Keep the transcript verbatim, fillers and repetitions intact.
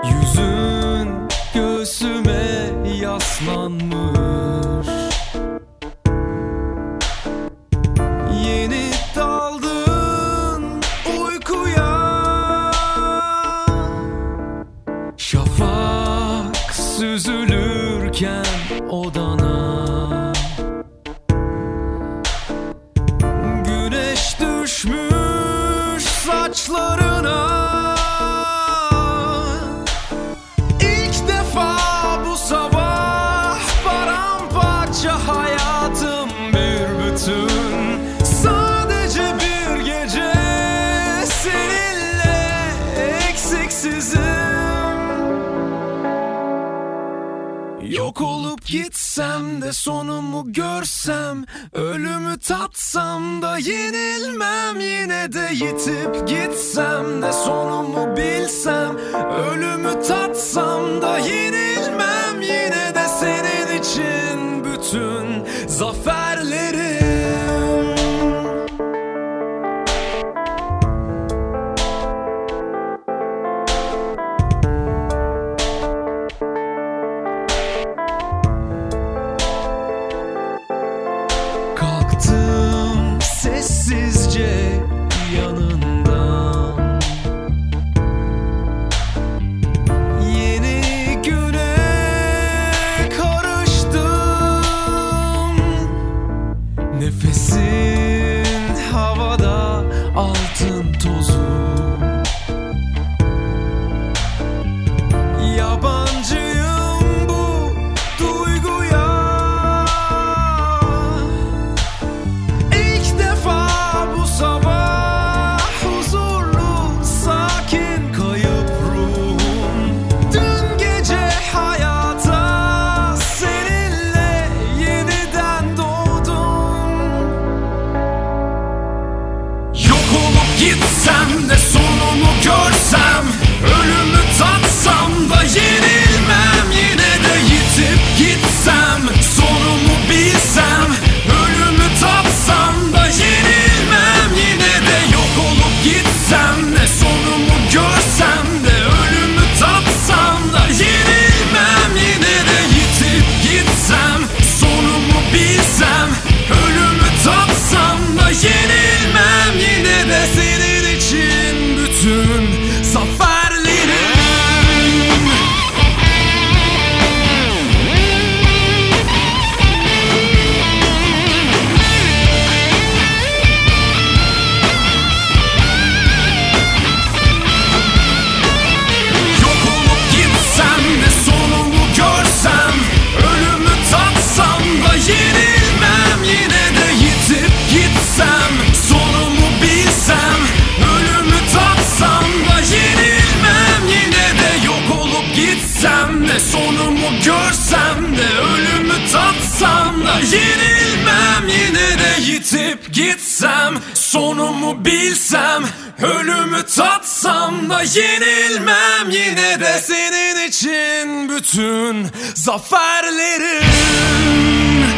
Yüzün göğsüme yaslanmış, yeni daldın uykuya. Şafak süzülürken odana, güneş düşmüş saçlarına. İlk defa bu sabah paramparça hayatım bir bütün. Sadece bir gece seninle eksiksizim. Yok olup gitsem de sonumu görsem, ölümü tatsam da yenilmem. Yine de yitip gitsem de sonumu bilsem, ölümü tatsam da yenilmem. Yine de senin için bütün zaferlerim. Kalktım sessizce yanından, yeni güne karıştım. Nefesin havada, altın tozu. Yabancıyım bu duyguya. İlk defa bu sabah huzurlu, sakin kayıp ruhum. Dün gece hayata seninle yeniden doğdum. Yok olup gitsem de sonumu görsem, ölümü tatsam da yenilmem. Yine de yitip gitsem, sonumu bilsem, ölümü tatsam da yenilmem. Yine de yok olup gitsem de sonumu görsem de, ölümü tatsam da yenilmem. Yine de yitip gitsem, sonumu bilsem, ölümü tatsam da yenilmem. Yine de senin için bütün zaferlerim. Yok olup gitsem de sonumu görsem, ölümü tatsam da yenilmem. Yine de yitip gitsem, sonumu bilsem, ölümü tatsam da yenilmem. Yine de yok olup gitsem de sonumu görsem de, ölümü tatsam da yenilmem. Yine de yitip gitsem, sonumu bilsem, ölümü tatsam da yenilmem. Yine de senin için bütün zaferlerim.